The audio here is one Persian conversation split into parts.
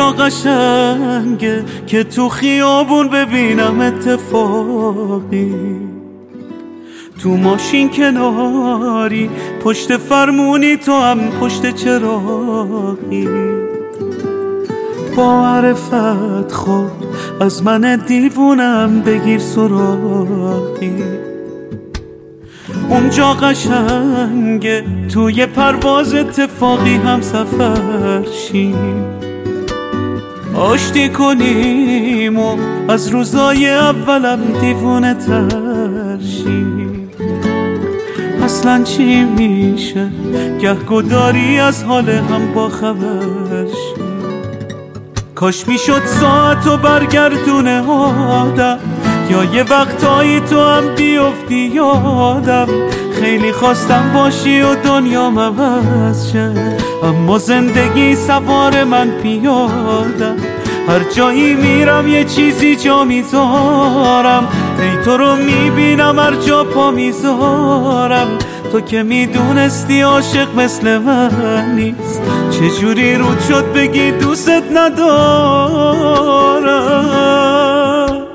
اونجا قشنگه که تو خیابون ببینم اتفاقی، تو ماشین کناری، پشت فرمونی، تو هم پشت چراغی. با معرفت خب از من دیوونم بگیر سراغی. اونجا قشنگه توی پرواز اتفاقی هم سفر شیم، آشتی کنیم و از روزای اولم دیوونه تر شیم. اصلا چی میشه گهگداری از حال هم با خبر شیم. کاش میشد ساعت و برگردونه آدم، یا یه وقتایی تو هم بیفتی یادم. خیلی خواستم باشی و دنیام عوض شه، اما زندگی سوار من پیادم. هر جایی میرم یه چیزی جا میذارم، ای تو رو میبینم هر جا پا میذارم. تو که میدونستی عاشق مثل من نیست، چجوری رود شد بگی دوست ندارم.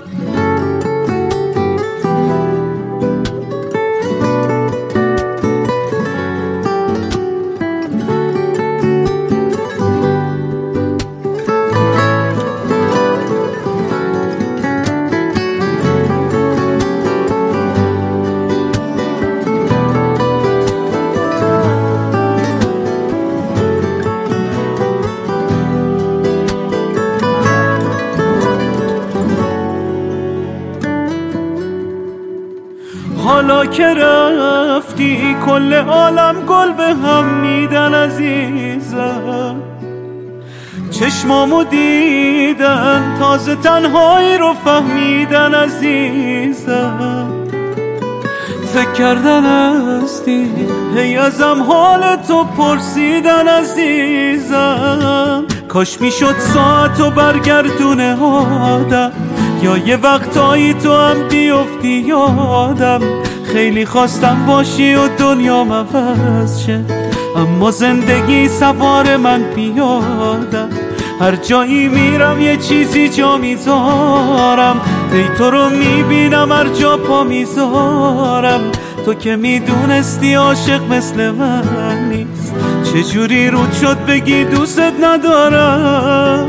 حالا که رفتی کل عالم گل به هم میدن عزیزم، چشمامو دیدن تازه تنهایی رو فهمیدن عزیزم. فکر کردن هستی هی ازم حال تو پرسیدن عزیزم. کاش میشد ساعتو برگردونه آدم، یا یه وقتایی تو هم بیفتی یادم. خیلی خواستم باشی و دنیام عوض شه، اما زندگی سوار من پیادم. هر جایی میرم یه چیزی جا میذارم، ای تو رو میبینم هر جا پا میذارم. تو که میدونستی عاشق مثل من نیست، چجوری رود شد بگی دوست ندارم.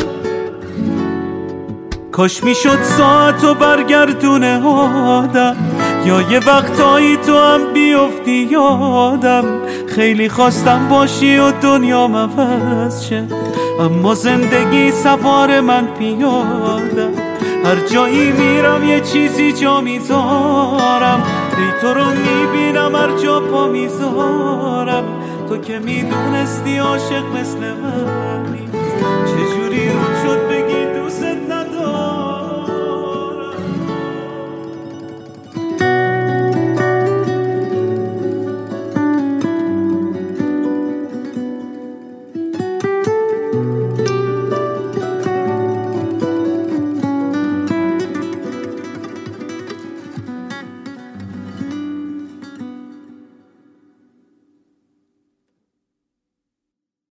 کاش میشد ساعتو برگردونه آدم، یا یه وقتایی تو هم بیفتی یادم. خیلی خواستم باشی و دنیام عوض شه، اما زندگی سوار من پیادم. هر جایی میرم یه چیزی جا میذارم، ای تو رو میبینم هر جا پا میذارم. تو که میدونستی عاشق مثل من نیست، چجوری رود شد